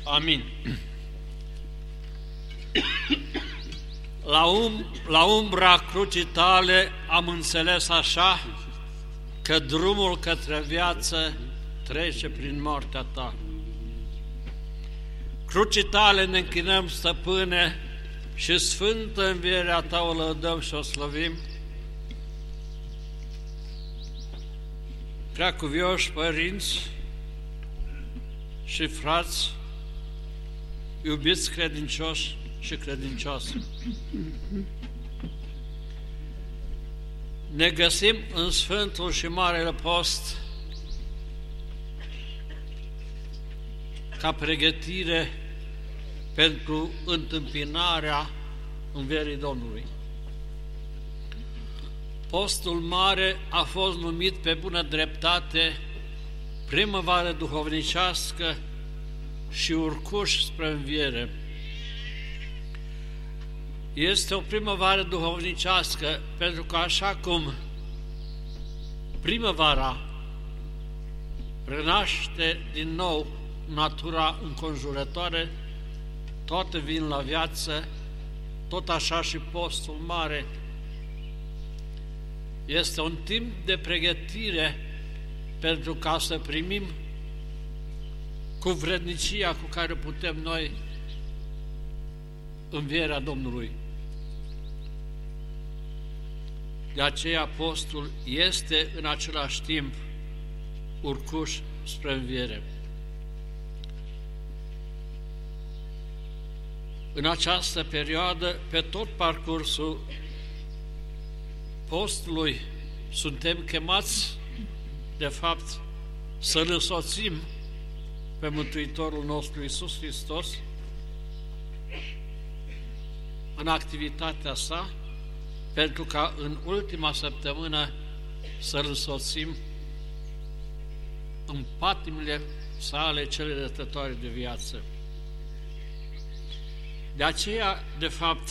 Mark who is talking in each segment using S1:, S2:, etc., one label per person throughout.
S1: Amin. La umbra crucii tale am înțeles așa că drumul către viață trece prin moartea ta. Crucii tale ne închinăm, Stăpâne, și sfântă învierea ta o lăudăm și o slăvim. Preacuvioși părinți și frați, iubiți credincioși și credincioase, ne găsim în Sfântul și Marele Post ca pregătire pentru întâmpinarea învierii Domnului. Postul mare a fost numit pe bună dreptate primăvară duhovnicească și urcuș spre înviere. Este o primăvară duhovnicească pentru că așa cum primăvara renaște din nou natura înconjurătoare, toate vin la viață, tot așa și postul mare este un timp de pregătire pentru ca să primim cu vrednicia cu care putem noi învierea Domnului. De aceea postul este în același timp urcuș spre înviere. În această perioadă, pe tot parcursul postului, suntem chemați, de fapt, să-L însoțim pe Mântuitorul nostru Iisus Hristos în activitatea sa, pentru ca în ultima săptămână să-L însoțim în patimile sale cele dătătoare de viață. De aceea, de fapt,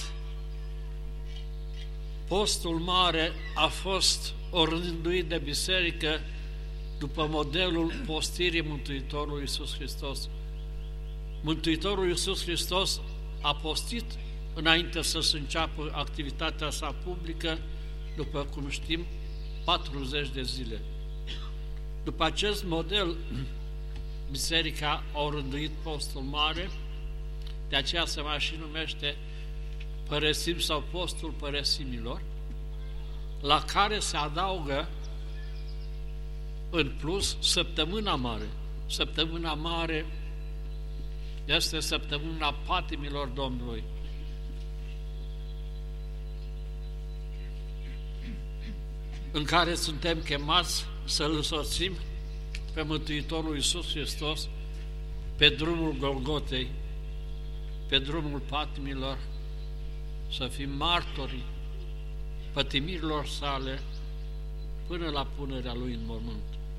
S1: postul mare a fost orânduit de biserică după modelul postirii Mântuitorului Iisus Hristos. Mântuitorul Iisus Hristos a postit înainte să se înceapă activitatea sa publică, după cum știm, 40 de zile. După acest model, biserica a orânduit postul mare, de aceea se mai și numește părăsim sau postul părăsimilor, la care se adaugă în plus săptămâna mare. Săptămâna mare este săptămâna patimilor Domnului. În care suntem chemați să-L însoțim pe Mântuitorul Iisus Hristos pe drumul Golgotei, pe drumul patimilor, să fim martori pătimirilor sale până la punerea Lui în mormânt.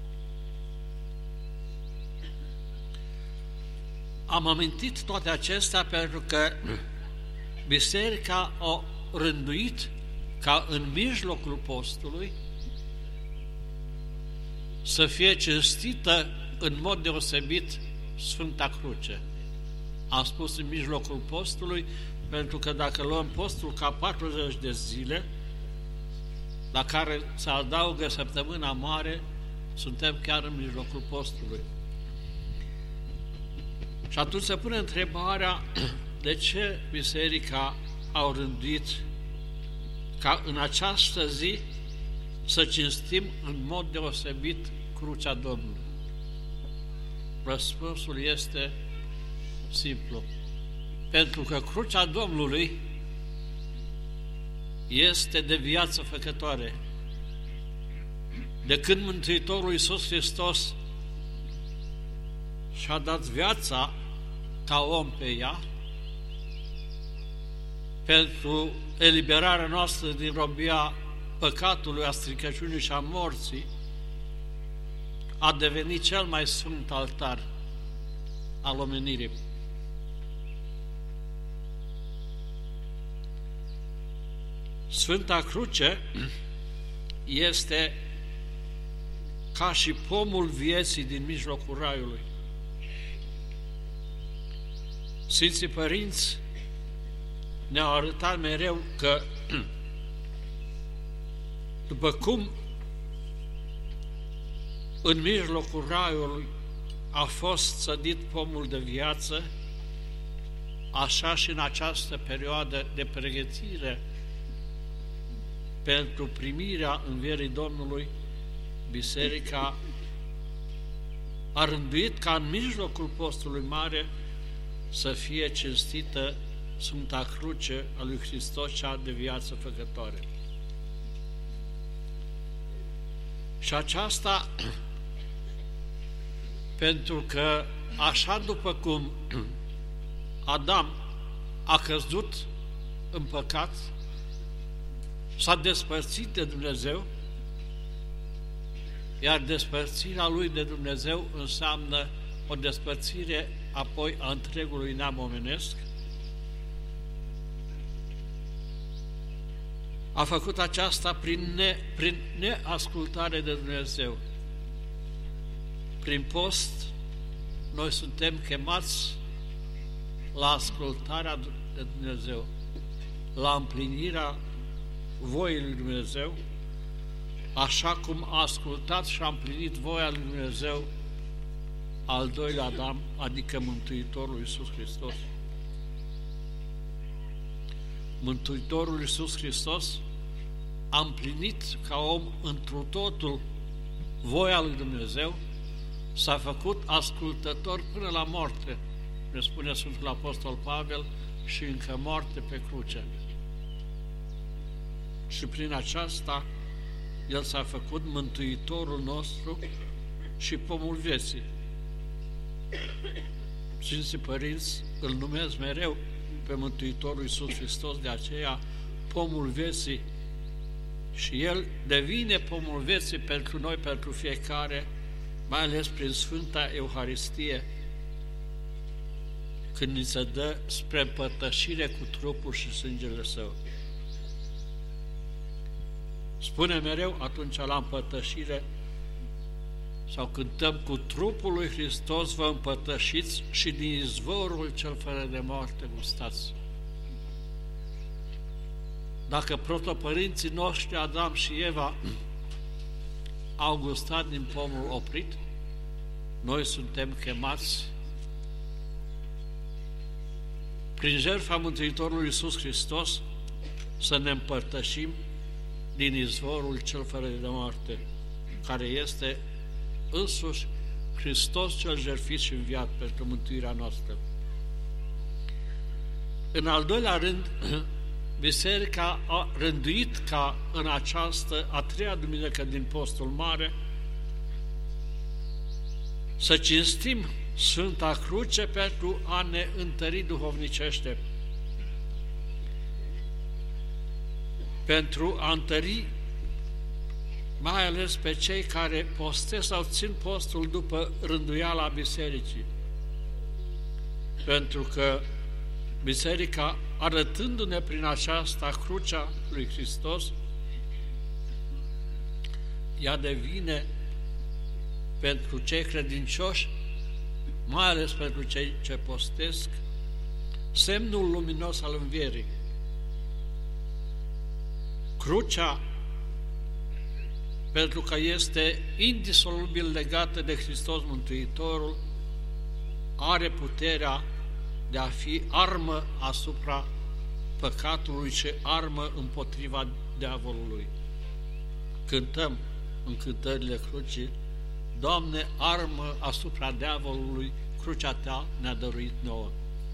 S1: Am amintit toate acestea pentru că biserica a rânduit ca în mijlocul postului să fie cinstită în mod deosebit Sfânta Cruce. Am spus în mijlocul postului, pentru că dacă luăm postul ca 40 de zile, la care se adaugă săptămâna mare, suntem chiar în mijlocul postului. Și atunci se pune întrebarea de ce biserica a rânduit ca în această zi să cinstim în mod deosebit crucea Domnului. Răspunsul este simplu. Pentru că crucea Domnului este de viață făcătoare. De când Mântuitorul Iisus Hristos și-a dat viața ca om pe ea, pentru eliberarea noastră din robia păcatului, a stricăciunii și a morții, a devenit cel mai sfânt altar al omenirii. Sfânta Cruce este ca și pomul vieții din mijlocul raiului. Sfinții Părinți ne-au arătat mereu că după cum în mijlocul raiului a fost sădit pomul de viață, așa și în această perioadă de pregătire pentru primirea învierii Domnului, Biserica a rânduit ca în mijlocul postului mare să fie cinstită Sfânta Cruce a lui Hristos, cea de viață făcătoare. Și aceasta pentru că așa după cum Adam a căzut în păcat, s-a despărțit de Dumnezeu, iar despărțirea lui de Dumnezeu înseamnă o despărțire apoi a întregului neam omenesc. A făcut aceasta prin neascultare de Dumnezeu. Prin post, noi suntem chemați la ascultarea de Dumnezeu, la împlinirea voii lui Dumnezeu, așa cum a ascultat și a împlinit voia lui Dumnezeu al doilea Adam, adică Mântuitorul Iisus Hristos. Mântuitorul Iisus Hristos a împlinit ca om întru totul voia lui Dumnezeu, s-a făcut ascultător până la moarte, ne spune Sfântul Apostol Pavel, și încă moarte pe cruce. Și prin aceasta El s-a făcut Mântuitorul nostru și pomul vieții. Sfinții Părinți îl numesc mereu pe Mântuitorul Iisus Hristos, de aceea pomul vieții, și El devine pomul vieții pentru noi, pentru fiecare, mai ales prin Sfânta Euharistie, când ni se dă spre împărtășire cu trupul și sângele Său. Spune mereu atunci la împărtășire, sau cântăm: cu trupul lui Hristos vă împărtășiți și din izvorul cel fără de moarte gustați. Dacă protopărinții noștri Adam și Eva au gustat din pomul oprit, noi suntem chemați prin jertfa Mântuitorului Iisus Hristos să ne împărtășim din izvorul cel fără de moarte, care este însuși Hristos cel jertfit și înviat pentru mântuirea noastră. În al doilea rând, Biserica a rânduit ca în această a treia duminică din postul mare să cinstim Sfânta Cruce pentru a ne întări duhovnicește, pentru a întări mai ales pe cei care postesc sau țin postul după rânduiala Bisericii. Pentru că Biserica, arătându-ne prin aceasta crucea lui Hristos, ea devine pentru cei credincioși, mai ales pentru cei ce postesc, semnul luminos al învierii. Crucea, pentru că este indisolubil legată de Hristos Mântuitorul, are puterea de a fi armă asupra păcatului și armă împotriva diavolului. Cântăm în cântările crucii: Doamne, armă asupra diavolului, crucea Ta ne-a dăruit nouă.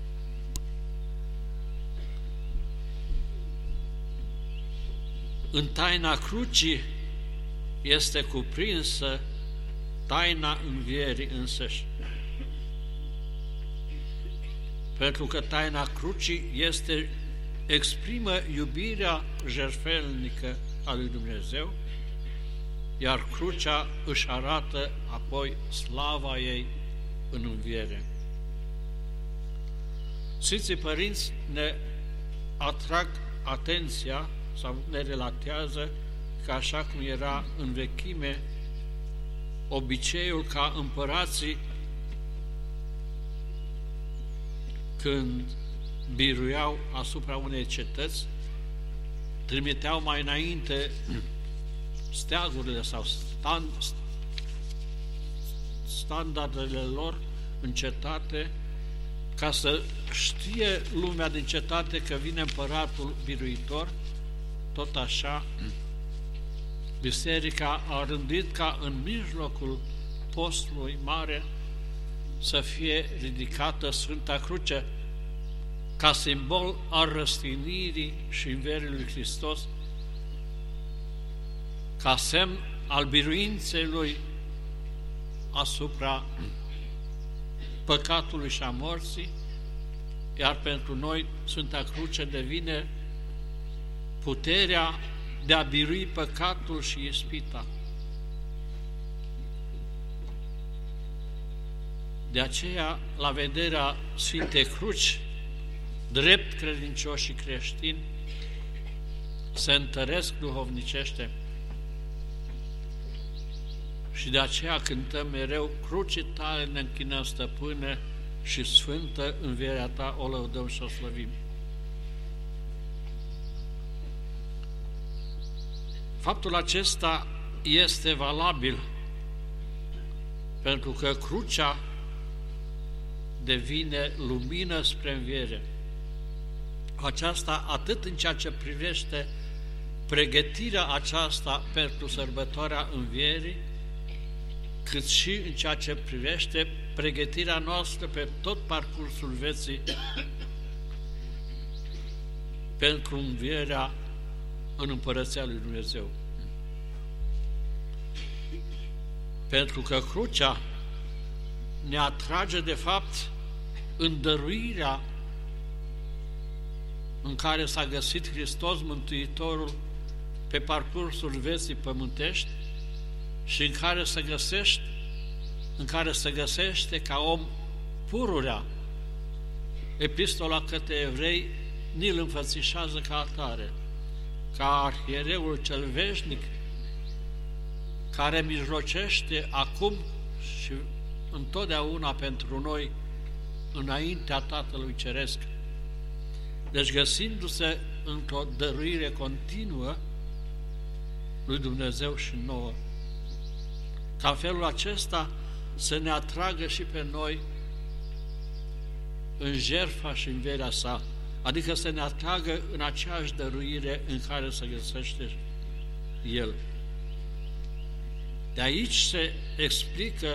S1: În taina crucii este cuprinsă taina învierii însăși. Pentru că taina crucii exprimă iubirea jertfelnică a lui Dumnezeu, iar crucea își arată apoi slava ei în înviere. Sfinții Părinți ne atrag atenția sau ne relatează că așa cum era în vechime obiceiul ca împărații, când biruiau asupra unei cetăți, trimiteau mai înainte steagurile sau standardele lor în cetate, ca să știe lumea din cetate că vine împăratul biruitor. Tot așa, biserica a rânduit ca în mijlocul postului mare să fie ridicată Sfânta Cruce, ca simbol al răstignirii și învierii lui Hristos, ca semn al biruinței Lui asupra păcatului și a morții, iar pentru noi Sfânta Cruce devine puterea de a birui păcatul și ispita. De aceea, la vederea Sfintei Cruci, drept credincioși și creștini se întăresc duhovnicește și de aceea cântăm mereu: crucii tale ne închinăm, stăpâne, și sfântă învierea ta o lăudăm și o slăvim. Faptul acesta este valabil pentru că crucea devine lumină spre înviere. Aceasta atât în ceea ce privește pregătirea aceasta pentru sărbătoarea învierii, cât și în ceea ce privește pregătirea noastră pe tot parcursul vieții pentru învierea în Împărăția lui Dumnezeu. Pentru că crucea ne atrage, de fapt, în dăruirea în care s-a găsit Hristos Mântuitorul pe parcursul vieții pământești și în care se găsește ca om pururea. Epistola către Evrei ni-l înfățișează ca atare, ca arhiereul cel veșnic, care mijlocește acum și întotdeauna pentru noi înaintea Tatălui Ceresc. Deci, găsindu-se într-o dăruire continuă lui Dumnezeu și nouă, ca în felul acesta să ne atragă și pe noi în jertfa și învierea sa, adică să ne atragă în aceeași dăruire în care se găsește El. De aici se explică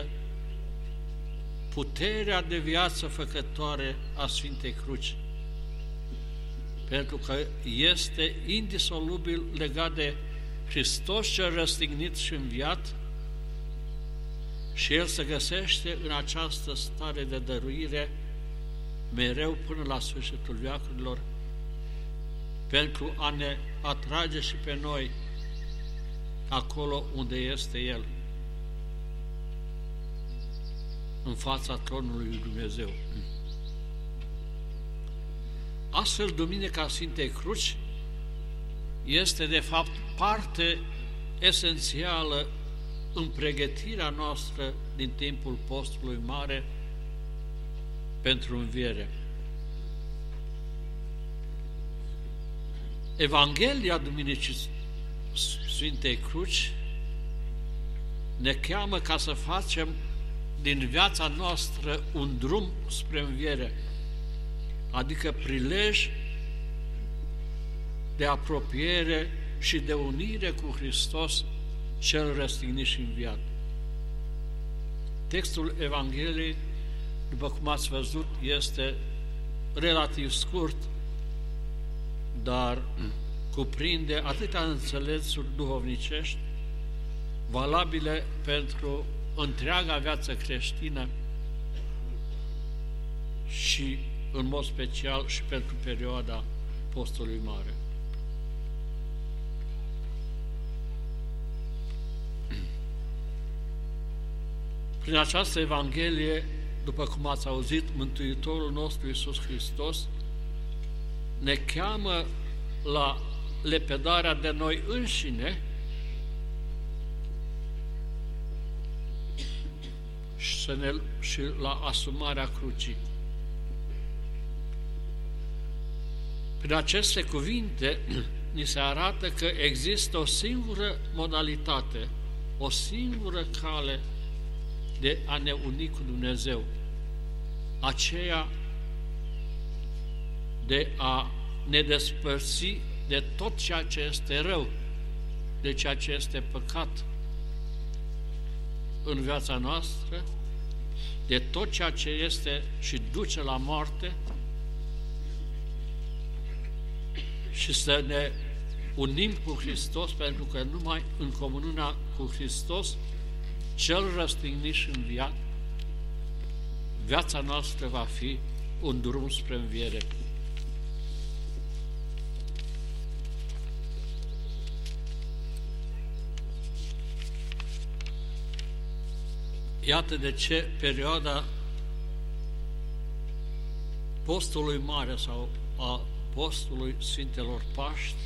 S1: puterea de viață făcătoare a Sfintei Cruci, pentru că este indisolubil legat de Hristos cel răstignit și înviat, și El se găsește în această stare de dăruire mereu până la sfârșitul veacurilor, pentru a ne atrage și pe noi acolo unde este El, în fața tronului lui Dumnezeu. Astfel, Duminica Sfintei Cruci este, de fapt, parte esențială în pregătirea noastră din timpul postului mare pentru înviere. Evanghelia Duminicii Sfintei Cruci ne cheamă ca să facem din viața noastră un drum spre înviere, adică prilej de apropiere și de unire cu Hristos cel răstignit și înviat. Textul Evangheliei, după cum ați văzut, este relativ scurt, dar cuprinde atâtea înțelesuri duhovnicești valabile pentru întreaga viață creștină și, în mod special, și pentru perioada postului mare. Prin această Evanghelie, după cum ați auzit, Mântuitorul nostru Iisus Hristos ne cheamă la lepădarea de noi înșine și la asumarea crucii. Prin aceste cuvinte ni se arată că există o singură modalitate, o singură cale de a ne uni cu Dumnezeu, aceea de a ne despărți de tot ceea ce este rău, de ceea ce este păcat în viața noastră, de tot ceea ce este și duce la moarte, și să ne unim cu Hristos, pentru că numai în comuniunea cu Hristos, cel răstignit și înviat, viața noastră va fi un drum spre înviere. Iată de ce perioada postului mare sau a postului Sfintelor Paști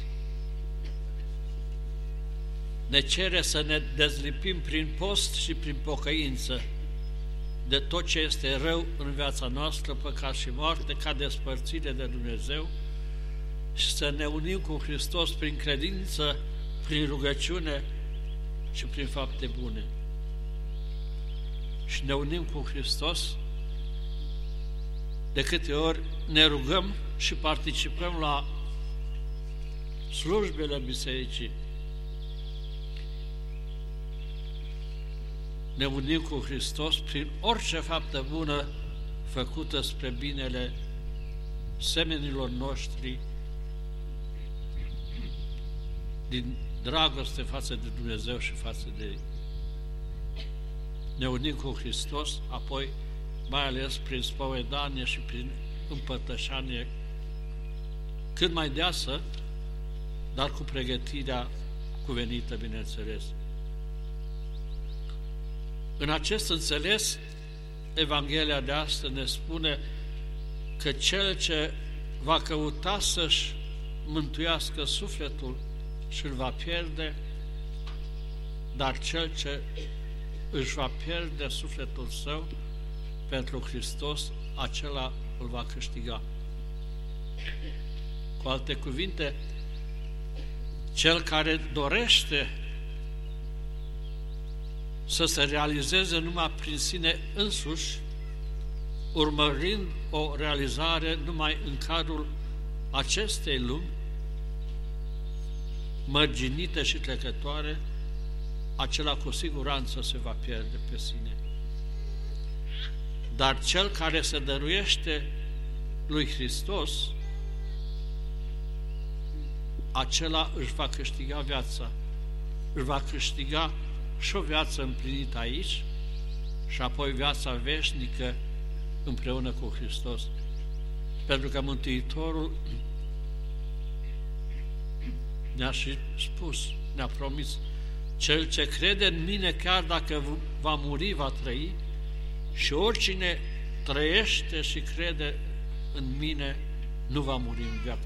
S1: ne cere să ne dezlipim prin post și prin pocăință de tot ce este rău în viața noastră, păcat și moarte, ca despărțire de Dumnezeu, și să ne unim cu Hristos prin credință, prin rugăciune și prin fapte bune. Și ne unim cu Hristos de câte ori ne rugăm și participăm la slujbele bisericii. Ne unim cu Hristos prin orice faptă bună făcută spre binele semenilor noștri, din dragoste față de Dumnezeu și față de ei. Ne unim cu Hristos, apoi mai ales prin spovedanie și prin împărtășanie cât mai deasă, dar cu pregătirea cuvenită, bineînțeles. În acest înțeles, Evanghelia de astăzi ne spune că cel ce va căuta să-și mântuiască sufletul și îl va pierde, dar cel ce își va pierde sufletul său pentru Hristos, acela îl va câștiga. Cu alte cuvinte, cel care dorește să se realizeze numai prin sine însuși, urmărind o realizare numai în cadrul acestei lumi, mărginită și trecătoare, acela cu siguranță se va pierde pe sine. Dar cel care se dăruiește lui Hristos, acela își va câștiga viața, își va câștiga și o viață împlinită aici și apoi viața veșnică împreună cu Hristos. Pentru că Mântuitorul ne-a și spus, ne-a promis, cel ce crede în mine, chiar dacă va muri, va trăi, și oricine trăiește și crede în mine nu va muri în veacă.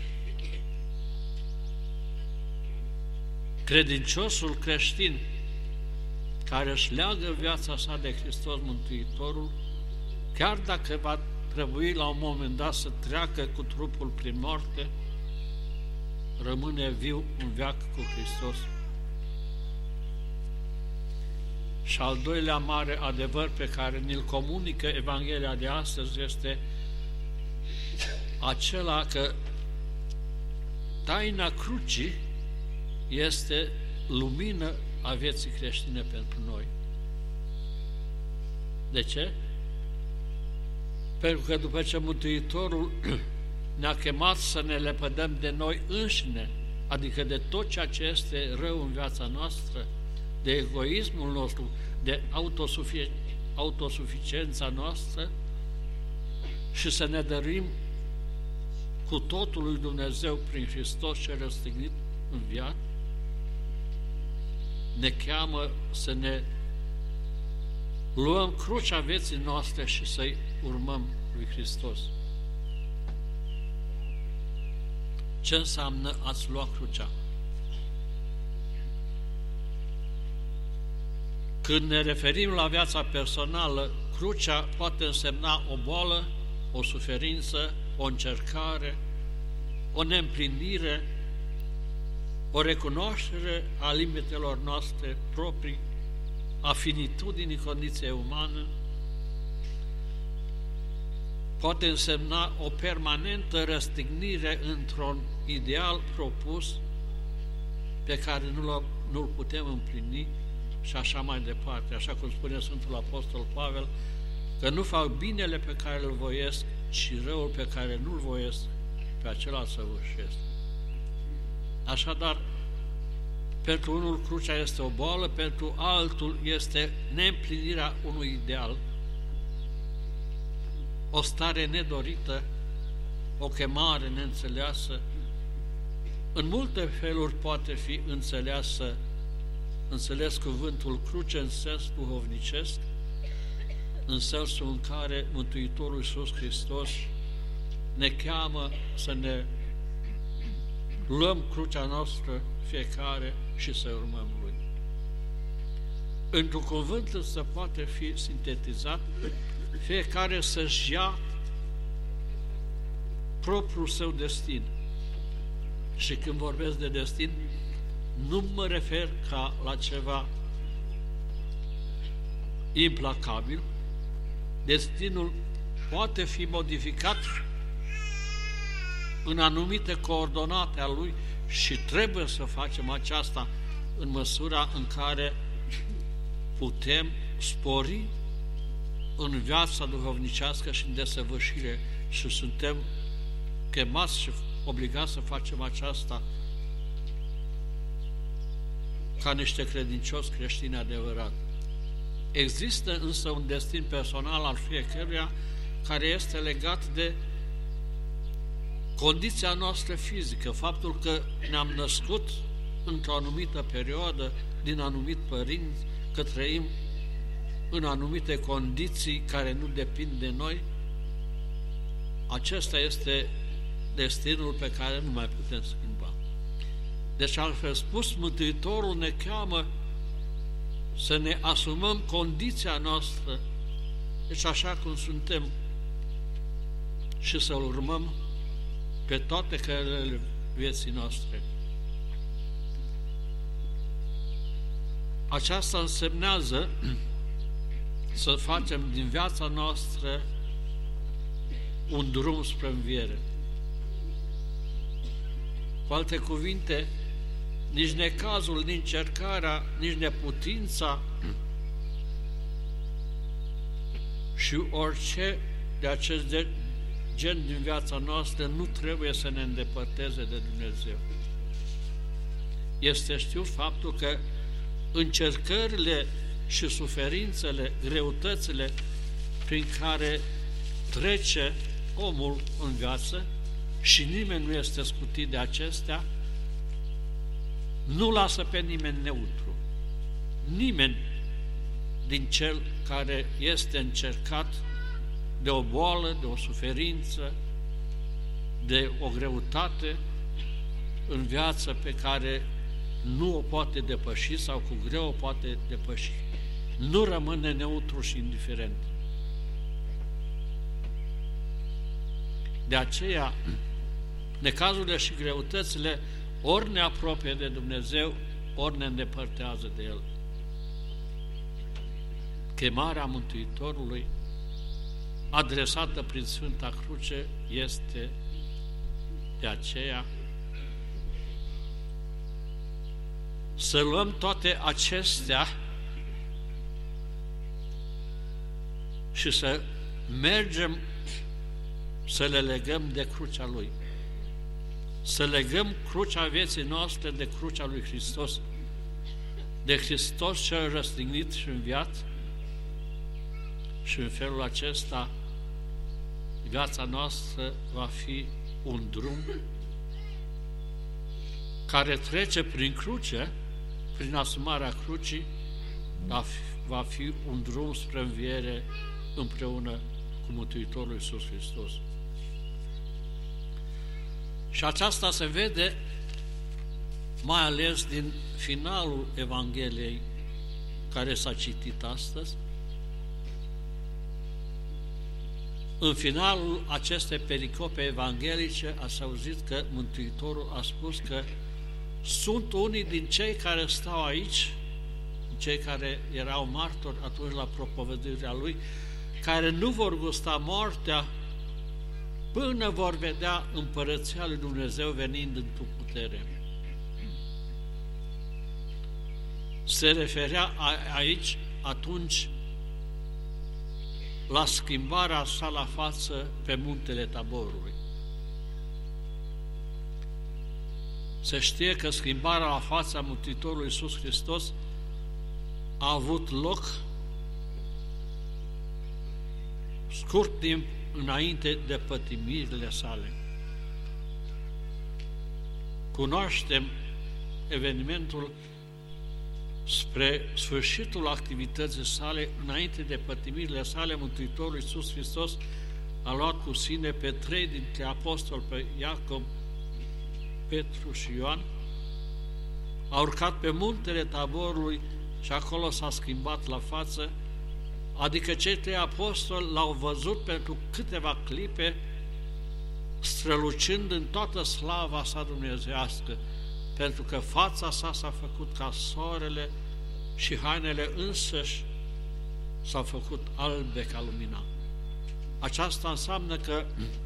S1: Credinciosul creștin care își leagă viața sa de Hristos Mântuitorul, chiar dacă va trebui la un moment dat să treacă cu trupul prin moarte, rămâne viu în veac cu Hristos. Și al doilea mare adevăr pe care ni-l comunică Evanghelia de astăzi este acela că taina crucii este lumină a vieții creștine pentru noi. De ce? Pentru că după ce Mântuitorul ne-a chemat să ne lepădăm de noi înșine, adică de tot ceea ce este rău în viața noastră, de egoismul nostru, de autosuficiența noastră, și să ne dăruim cu totul lui Dumnezeu prin Hristos cel răstignit înviat, ne cheamă să ne luăm crucea vieții noastre și să-i urmăm lui Hristos. Ce înseamnă a-ți lua crucea? Când ne referim la viața personală, crucea poate însemna o boală, o suferință, o încercare, o neîmplinire, o recunoaștere a limitelor noastre proprii, a finitudinii condiției umane, poate însemna o permanentă răstignire într-un ideal propus pe care nu-l putem împlini și așa mai departe, așa cum spune Sfântul Apostol Pavel, că nu fac binele pe care îl voiesc, ci răul pe care nu-l voiesc, pe acela săvârșesc. Așadar, pentru unul crucea este o boală, pentru altul este neîmplinirea unui ideal, o stare nedorită, o chemare neînțeleasă. În multe feluri poate fi înțeles cuvântul cruce în sens duhovnicesc, în sensul în care Mântuitorul Iisus Hristos ne cheamă să ne luăm crucea noastră fiecare și să urmăm Lui. Într-un cuvânt însă poate fi sintetizat: fiecare să-și ia propriul său destin. Și când vorbesc de destin, nu mă refer ca la ceva implacabil. Destinul poate fi modificat în anumite coordonate a lui și trebuie să facem aceasta în măsura în care putem spori în viața duhovnicească și în desăvârșire și suntem chemați și obligați să facem aceasta ca niște credincioși creștini adevărați. Există însă un destin personal al fiecăruia care este legat de condiția noastră fizică, faptul că ne-am născut într-o anumită perioadă, din anumit părinți, că trăim în anumite condiții care nu depind de noi. Acesta este destinul pe care nu mai putem schimba. Deci, altfel spus, Mântuitorul ne cheamă să ne asumăm condiția noastră, deci așa cum suntem, și să-L urmăm pe toate căile vieții noastre. Aceasta însemnează să facem din viața noastră un drum spre înviere. Cu alte cuvinte, nici necazul, nici încercarea, nici neputința și orice de acest gen din viața noastră nu trebuie să ne îndepărteze de Dumnezeu. Este știut faptul că încercările și suferințele, greutățile prin care trece omul în viață, și nimeni nu este scutit de acestea, nu lasă pe nimeni neutru. Nimeni din cel care este încercat de o boală, de o suferință, de o greutate în viață pe care nu o poate depăși sau cu greu o poate depăși, nu rămâne neutru și indiferent. De aceea, necazurile și greutățile ori ne apropie de Dumnezeu, ori ne îndepărtează de El. Chemarea Mântuitorului, adresată prin Sfânta Cruce, este de aceea să luăm toate acestea și să mergem să le legăm de crucea Lui. Să legăm crucea vieții noastre de crucea lui Hristos, de Hristos cel răstignit și înviat, și în felul acesta viața noastră va fi un drum care trece prin cruce, prin asumarea crucii, va fi un drum spre înviere împreună cu Mântuitorul Iisus Hristos. Și aceasta se vede mai ales din finalul Evangheliei care s-a citit astăzi, În finalul acestei pericope evanghelice ați auzit că Mântuitorul a spus că sunt unii din cei care stau aici, cei care erau martori atunci la propovăduirea Lui, care nu vor gusta moartea până vor vedea împărăția lui Dumnezeu venind într-o putere. Se referea aici atunci la schimbarea sa la față pe muntele Taborului. Se știe că schimbarea la fața Mântuitorului Iisus Hristos a avut loc scurt timp înainte de pătimirile sale. Cunoaștem evenimentul spre sfârșitul activității sale, înainte de pătimirile sale, Mântuitorul Iisus Hristos a luat cu sine pe 3 dintre apostoli, pe Iacov, Petru și Ioan, a urcat pe muntele Taborului și acolo s-a schimbat la față, adică cei 3 apostoli l-au văzut pentru câteva clipe, strălucind în toată slava sa dumnezeiască, pentru că fața sa s-a făcut ca soarele și hainele însăși s-au făcut albe ca lumina. Aceasta înseamnă că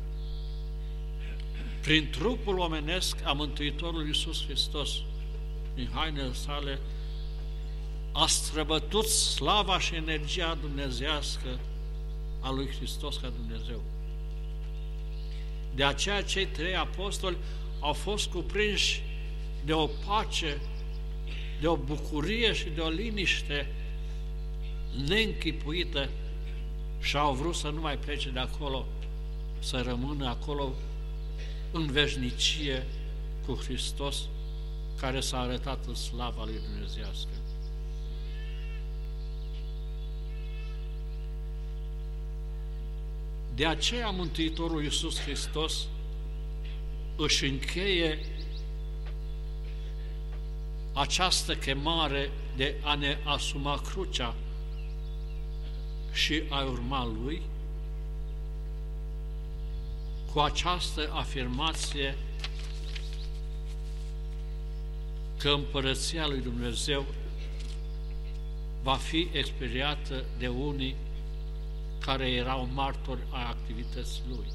S1: prin trupul omenesc a Mântuitorului Iisus Hristos, din hainele sale, a străbătut slava și energia dumnezeiască a lui Hristos ca Dumnezeu. De aceea cei 3 apostoli au fost cuprinși de o pace, de o bucurie și de o liniște neînchipuită și au vrut să nu mai plece de acolo, să rămână acolo în veșnicie cu Hristos, care s-a arătat în slava lui dumnezeiască. De aceea Mântuitorul Iisus Hristos își încheie această chemare de a ne asuma crucea și a urma Lui cu această afirmație că împărăția lui Dumnezeu va fi experiată de unii care erau martori ai activității Lui.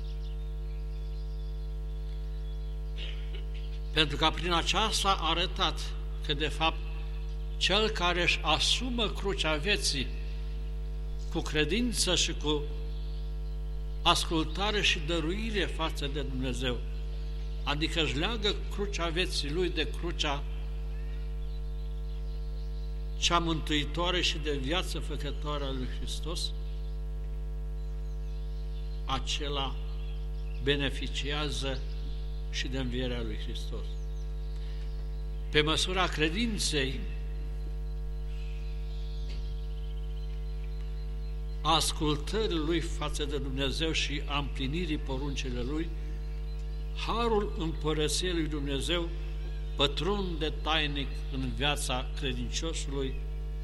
S1: Pentru că prin aceasta a arătat că, de fapt, cel care își asumă crucea vieții cu credință și cu ascultare și dăruire față de Dumnezeu, adică își leagă crucea vieții lui de crucea cea mântuitoare și de viață făcătoare a lui Hristos, acela beneficiază și de învierea lui Hristos. Pe măsura credinței, a ascultării lui față de Dumnezeu și a împlinirii poruncilor lui, harul împărăției lui Dumnezeu pătrunde tainic în viața credinciosului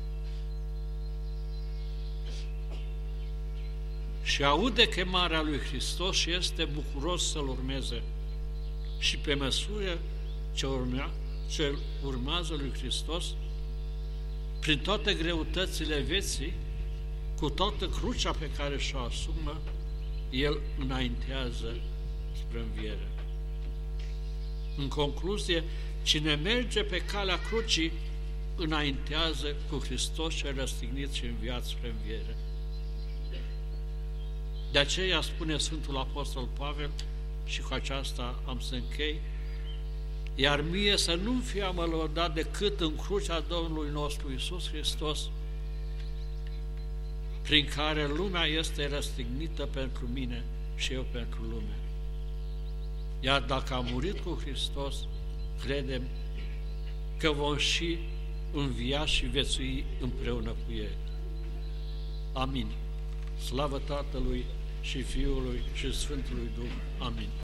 S1: și aude chemarea lui Hristos și este bucuros să-L urmeze. Și pe măsură ce urmează lui Hristos, prin toate greutățile vieții, cu toată crucea pe care și-o asumă, el înaintează spre înviere. În concluzie, cine merge pe calea crucii, înaintează cu Hristos cel răstignit și înviat spre înviere. De aceea spune Sfântul Apostol Pavel, și cu aceasta am să închei, iar mie să nu-mi fie amălăudat decât în crucea Domnului nostru Iisus Hristos, prin care lumea este răstignită pentru mine și eu pentru lume. Iar dacă am murit cu Hristos, credem că vom și învia și viețui împreună cu El. Amin. Slavă Tatălui și Fiului și Sfântului Duh. Amin.